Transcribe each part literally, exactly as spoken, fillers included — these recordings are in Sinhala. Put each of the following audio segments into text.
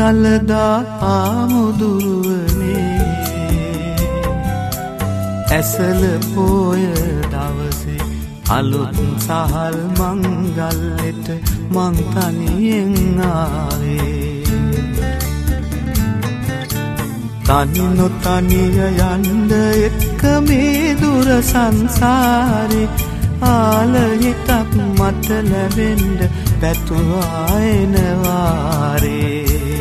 දලදා ආමුදුරුවනේ ඇසල පෝය දවසේ අලුත් සහල් මංගල්ලෙට මං තනියෙන් ආවේ තනි නොතනිය යන්න එක්ක මේ දුර සංසාරේ ආලහිතක් මට ලැබෙන්න පැතුවා එනවාරේ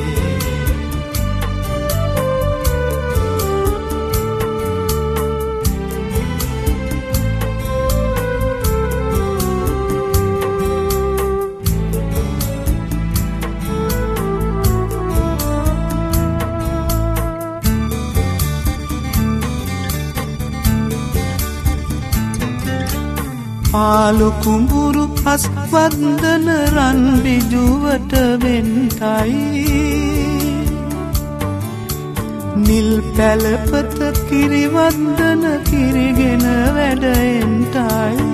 පාලු කුඹුරු පස් වන්දන රන් බිජුවට වෙන්ටයි නිල් පැලපත කිරි වන්දන කිරිගෙන වැඩෙන්ටයි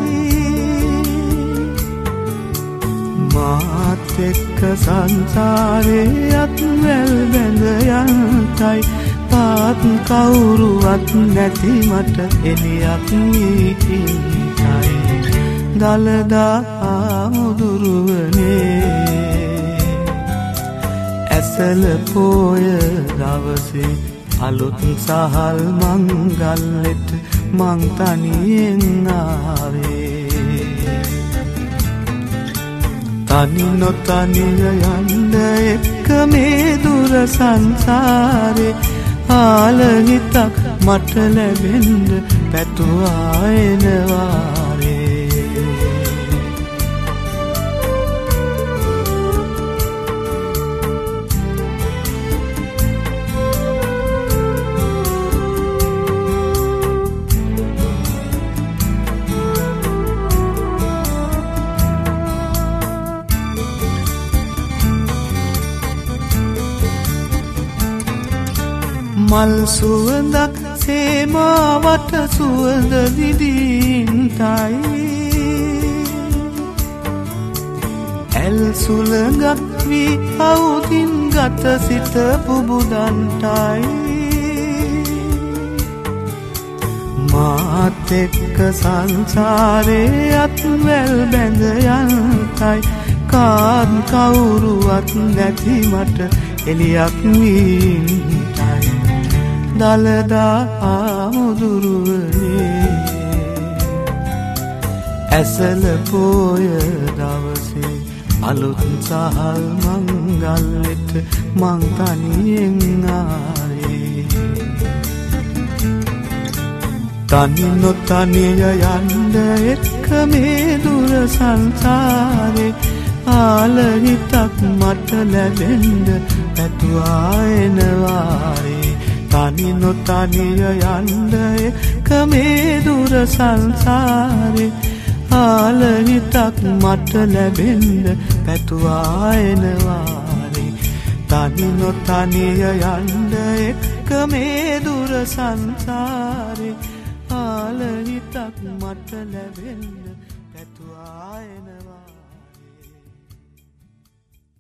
මාත් එක්ක සංසාරේ අත්වැල් බැඳ යන්ටයි පාත් කවුරුවත් නැති මට එලියක් වීකින්ටයි දලදා ආමුදුරුවනේ ඇසල පෝය දවසේ අලුත් සහල් මංගල්ලෙට මං තනියෙන් ආවේ තනි නොතනිය යන්න එක්ක මේ දුර සංසාරේ ආලහිතක් මට ලැබෙන්න පැතුවා එනවාරේ මල් සුවඳක් සේමාවට සුවඳ විදින්ටයි ඇල් සුළඟක් වී අවුදින් ගත සිත පුබුදන්ටයි මාත් එක්ක සංසාරේ අත්වැල් බැඳ යන්ටයි කාත් කවුරුවත් නැති මට එලියක් වීන්ටයි දලදා ආමුදුරුවනේ ඇසල පෝය දවසේ අලුත් සහල් මංගල්ලෙට මං තනියෙන් ආවේ තනි නොතනිය යන්න එක්ක මේ දුර සංසාරේ ආලහිතක් මට ලැබෙන්න පැතුවා එනවාරේ තනි නොතනිය යන්න එක්ක මේ දුර සංසාරේ ආලහිතක් මට ලැබෙන්න පැතුවා එනවාරේ තනි නොතනිය යන්න එක්ක මේ දුර සංසාරේ ආලහිතක් මට ලැබෙන්න